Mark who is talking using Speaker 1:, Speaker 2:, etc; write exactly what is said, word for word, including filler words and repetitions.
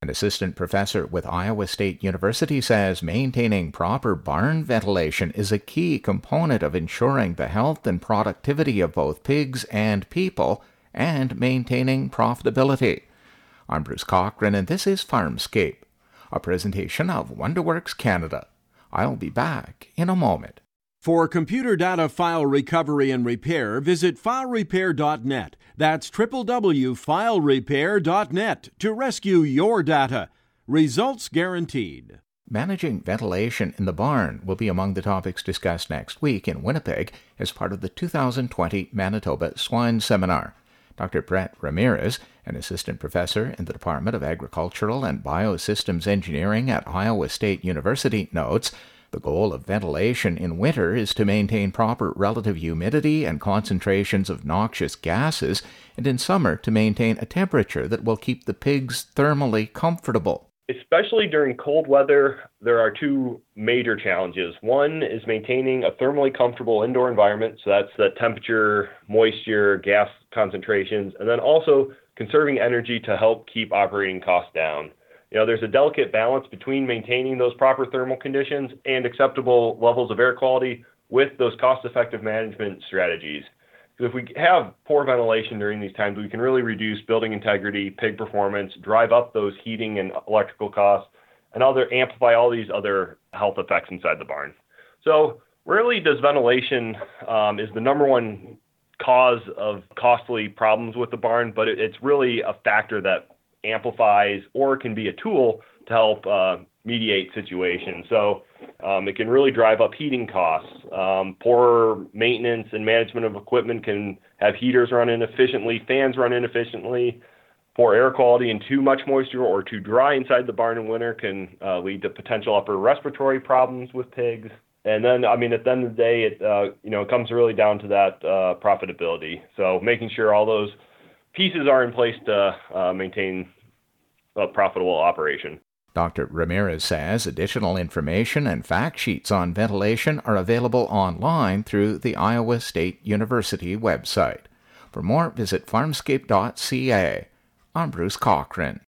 Speaker 1: An assistant professor with Iowa State University says maintaining proper barn ventilation is a key component of ensuring the health and productivity of both pigs and people and maintaining profitability. I'm Bruce Cochran, and this is Farmscape, a presentation of WonderWorks Canada. I'll be back in a moment.
Speaker 2: For computer data file recovery and repair, visit file repair dot net. That's w w w dot file repair dot net to rescue your data. Results guaranteed.
Speaker 1: Managing ventilation in the barn will be among the topics discussed next week in Winnipeg as part of the two thousand twenty Manitoba Swine Seminar. Doctor Brett Ramirez, an assistant professor in the Department of Agricultural and Biosystems Engineering at Iowa State University, notes the goal of ventilation in winter is to maintain proper relative humidity and concentrations of noxious gases, and in summer to maintain a temperature that will keep the pigs thermally comfortable.
Speaker 3: Especially during cold weather, there are two major challenges. One is maintaining a thermally comfortable indoor environment, so that's the temperature, moisture, gas concentrations, and then also conserving energy to help keep operating costs down. You know, there's a delicate balance between maintaining those proper thermal conditions and acceptable levels of air quality with those cost-effective management strategies. Because if we have poor ventilation during these times, we can really reduce building integrity, pig performance, drive up those heating and electrical costs, and other amplify all these other health effects inside the barn. So rarely does ventilation um, is the number one cause of costly problems with the barn, but it, it's really a factor that amplifies or can be a tool to help uh, mediate situations. So um, it can really drive up heating costs. Um, poor maintenance and management of equipment can have heaters run inefficiently, fans run inefficiently. Poor air quality and too much moisture or too dry inside the barn in winter can uh, lead to potential upper respiratory problems with pigs. And then, I mean, at the end of the day, it uh, you know it comes really down to that uh, profitability. So making sure all those pieces are in place to uh, maintain a profitable operation.
Speaker 1: Doctor Ramirez says additional information and fact sheets on ventilation are available online through the Iowa State University website. For more, visit farmscape dot c a. I'm Bruce Cochran.